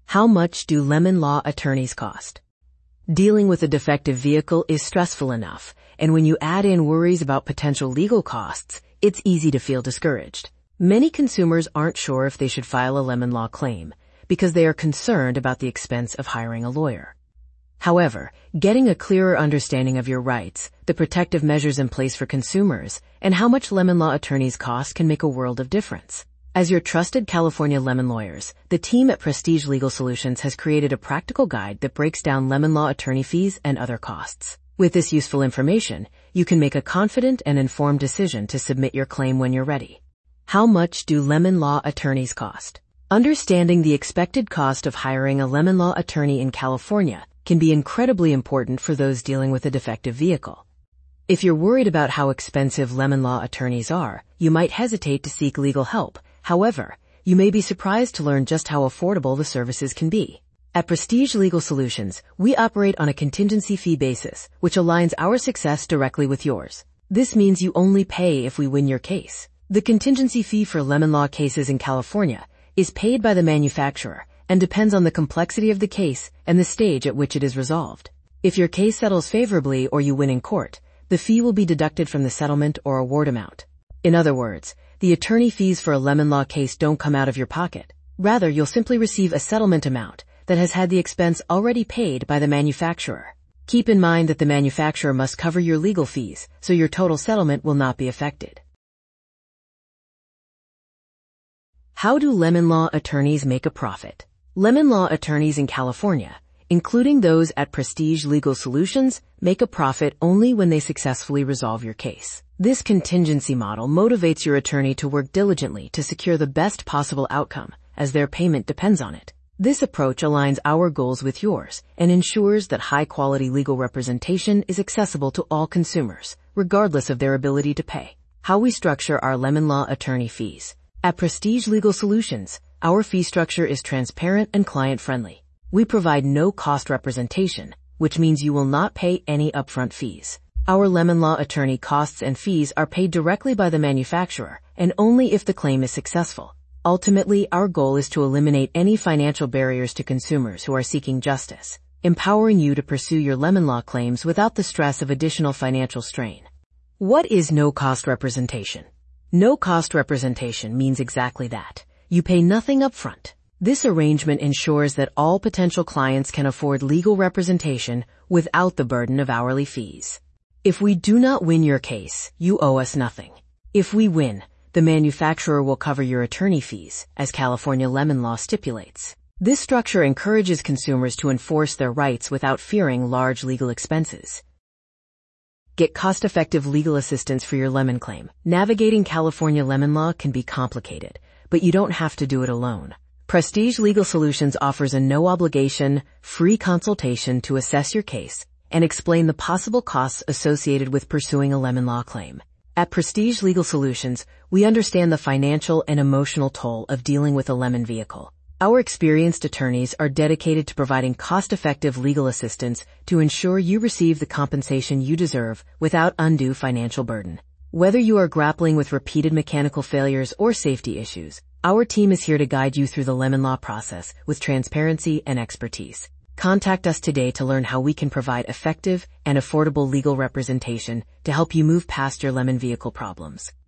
How much do lemon law attorneys cost? Dealing with a defective vehicle is stressful enough, and when you add in worries about potential legal costs, it's easy to feel discouraged. Many consumers aren't sure if they should file a lemon law claim because they are concerned about the expense of hiring a lawyer. However, getting a clearer understanding of your rights, the protective measures in place for consumers, and how much lemon law attorneys cost can make a world of difference. As your trusted California lemon lawyers, the team at Prestige Legal Solutions has created a practical guide that breaks down lemon law attorney fees and other costs. With this useful information, you can make a confident and informed decision to submit your claim when you're ready. How much do lemon law attorneys cost? Understanding the expected cost of hiring a lemon law attorney in California can be incredibly important for those dealing with a defective vehicle. If you're worried about how expensive lemon law attorneys are, you might hesitate to seek legal help. However, you may be surprised to learn just how affordable the services can be. At Prestige Legal Solutions, we operate on a contingency fee basis, which aligns our success directly with yours. This means you only pay if we win your case. The contingency fee for lemon law cases in California is paid by the manufacturer and depends on the complexity of the case and the stage at which it is resolved. If your case settles favorably or you win in court, the fee will be deducted from the settlement or award amount. In other words, the attorney fees for a lemon law case don't come out of your pocket. Rather, you'll simply receive a settlement amount that has had the expense already paid by the manufacturer. Keep in mind that the manufacturer must cover your legal fees, so your total settlement will not be affected. How do lemon law attorneys make a profit? Lemon law attorneys in California, including those at Prestige Legal Solutions, make a profit only when they successfully resolve your case. This contingency model motivates your attorney to work diligently to secure the best possible outcome, as their payment depends on it. This approach aligns our goals with yours and ensures that high-quality legal representation is accessible to all consumers, regardless of their ability to pay. How we structure our lemon law attorney fees. At Prestige Legal Solutions, our fee structure is transparent and client-friendly. We provide no-cost representation, which means you will not pay any upfront fees. Our lemon law attorney costs and fees are paid directly by the manufacturer and only if the claim is successful. Ultimately, our goal is to eliminate any financial barriers to consumers who are seeking justice, empowering you to pursue your lemon law claims without the stress of additional financial strain. What is no-cost representation? No-cost representation means exactly that. You pay nothing upfront. This arrangement ensures that all potential clients can afford legal representation without the burden of hourly fees. If we do not win your case, you owe us nothing. If we win, the manufacturer will cover your attorney fees, as California lemon law stipulates. This structure encourages consumers to enforce their rights without fearing large legal expenses. Get cost-effective legal assistance for your lemon claim. Navigating California lemon law can be complicated, but you don't have to do it alone. Prestige Legal Solutions offers a no-obligation, free consultation to assess your case and explain the possible costs associated with pursuing a lemon law claim. At Prestige Legal Solutions, we understand the financial and emotional toll of dealing with a lemon vehicle. Our experienced attorneys are dedicated to providing cost-effective legal assistance to ensure you receive the compensation you deserve without undue financial burden. Whether you are grappling with repeated mechanical failures or safety issues, our team is here to guide you through the lemon law process with transparency and expertise. Contact us today to learn how we can provide effective and affordable legal representation to help you move past your lemon vehicle problems.